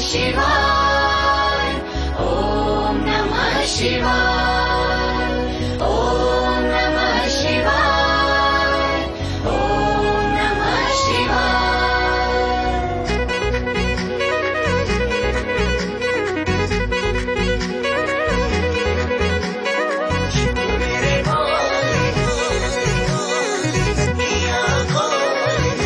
शिवाय, ओम नमः शिवाय, ओम नमः शिवाय, ओम नमः शिवाय। मेरे भोले अखियाँ खोल,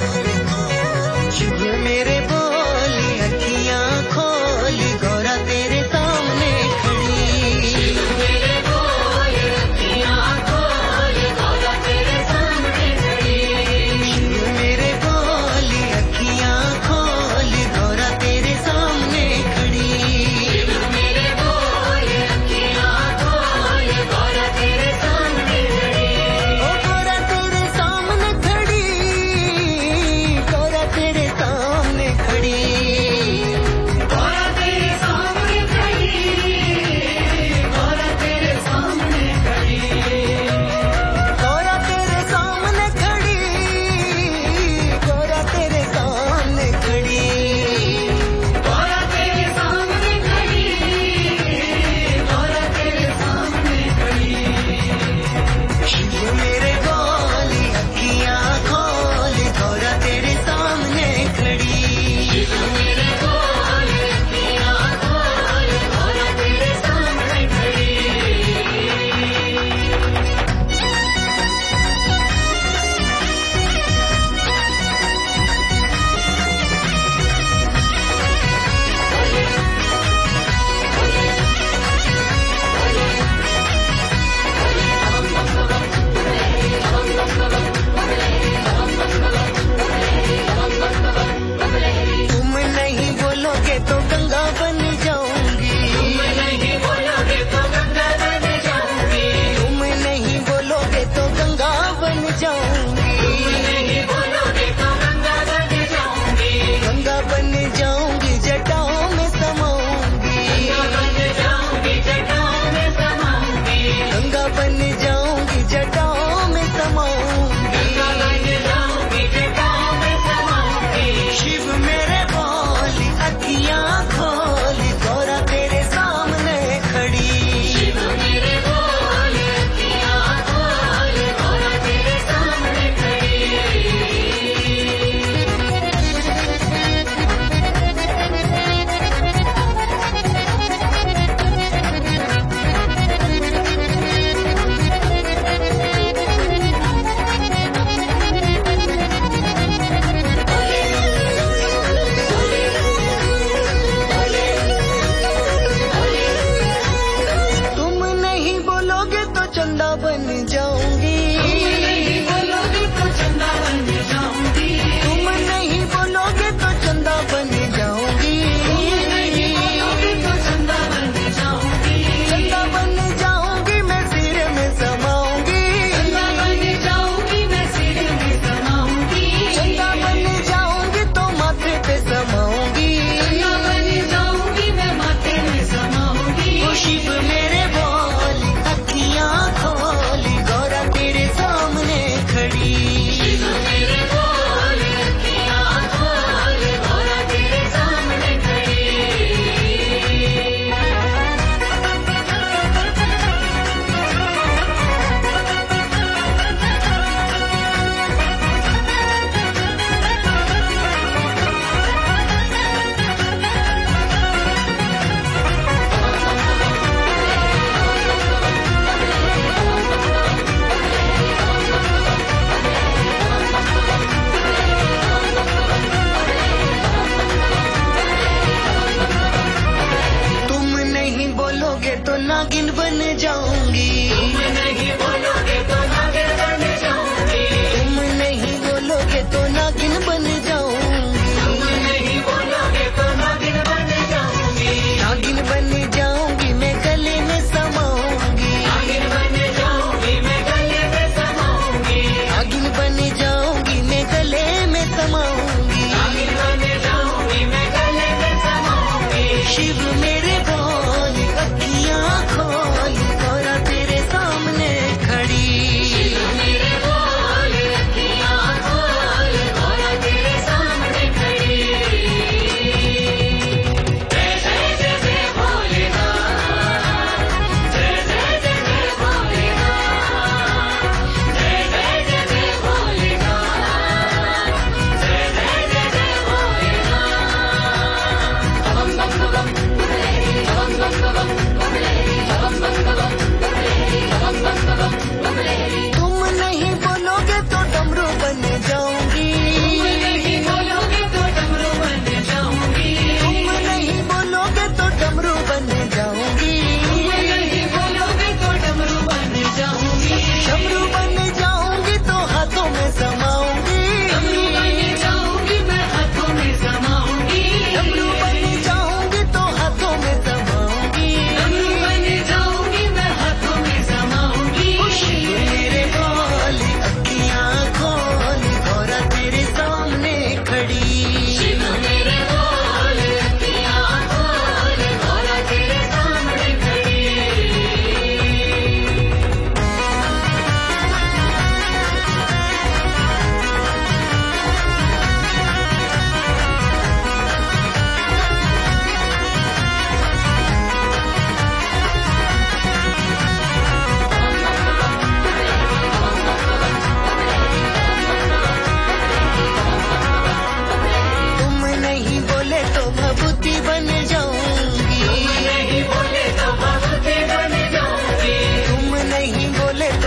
शिव मेरे भोले अखियाँ खोल, गौरा तेरे सामने खड़ी। शिव मेरे भोले अखियाँ खोल, गौरा तेरे सामने खड़ी। शिव मेरे भोले अखियाँ खोल, गौरा तेरे सामने खड़ी। शिव मेरे भोले अखियाँ खोल, गौरा तेरे सामने खड़ी। ओ गौरा तेरे सामने खड़ी, गौरा तेरे सामने खड़ी, गौरा तेरे सामने खड़ी, गौरा तेरे सामने खड़ी, गौरा तेरे सामने खड़ी, गौरा तेरे सामने खड़ी, गौरा तेरे सामने खड़ी, गौरा तेरे सामने खड़ी। शिव मेरे भोले अखियाँ खोल, गौरा तेरे सामने खड़ी। शिव मेरे भोले अखियाँ खोल, गौरा तेरे सामने खड़ी। तुम नहीं बोलोगे तो गंगा बन जाऊंगी, तुम नहीं बोलोगे तो गंगा बन जाऊंगी, तुम नहीं बोलोगे तो गंगा बन जाऊंगी, तुम नहीं बोलोगे तो गंगा बन जाऊंगी, गंगा बन जाऊंगी, जटाओं में समाऊंगी, गंगा बन जाऊंगी, जटाओं में समाऊंगी, गंगा बन जाऊंगी, जटाओं में समाऊंगी, गंगा बन जाऊंगी, जटाओं में समाऊंगी। शिव मेरे भोले अखियाँ खोल, गौरा तेरे सामने खड़ी। शिव मेरे भोले अखियाँ खोल, गौरा तेरे सामने खड़ी। तुम नहीं बोलोगे तो चंदा बन जाऊंगी, तुम नहीं बोलोगे तो चंदा बन जाऊंगी, तुम नहीं बोलोगे तो चंदा बन जाऊंगी, तुम नहीं बोलोगे तो चंदा बन जाऊंगी, चंदा बन जाऊंगी, मैं सिर में समाऊंगी, चंदा बन जाऊंगी, मैं सिर में समाऊंगी, चंदा बन जाऊंगी तो माथे पे समाऊंगी, चंदा बन जाऊंगी, मैं माथे में समाऊंगी। ओ शिव मेरे भोले अखियाँ खोल, गौरा तेरे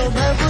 भगवान